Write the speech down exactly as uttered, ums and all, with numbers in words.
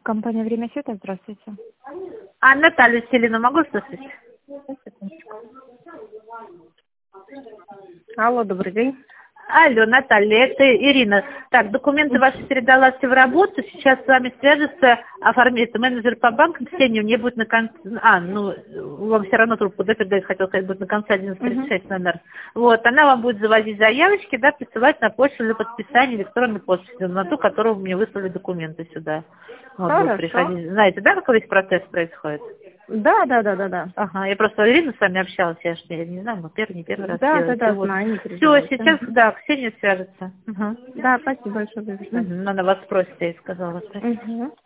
Компания «Время света», здравствуйте. А Наталью Селину могу слышать? Алло, добрый день. Алло, Наталья, это Ирина. Так, документы ваши передала все в работу. Сейчас с вами свяжется, оформит менеджер по банкам. Ксения, у нее будет на конце... А, ну, вам все равно трубку, да, передать, хотел сказать, будет на конце одиннадцать тридцать шесть номер. Вот, она вам будет завозить заявочки, да, присылать на почту для подписания электронной почты, на ту, которую вы мне выслали документы сюда. Вот, будут приходить. Знаете, да, как весь процесс происходит? Да, да, да, да, да. Ага, я просто Ирина с вами общалась, я ж не, не знаю, мы первый, не первый раз Да, делаем. да, да, Вот. знаю, не Все, переживайте. сейчас, да, Ксения свяжется. Угу. Да, спасибо большое за Угу. Она вас спросит, я ей сказала. Угу.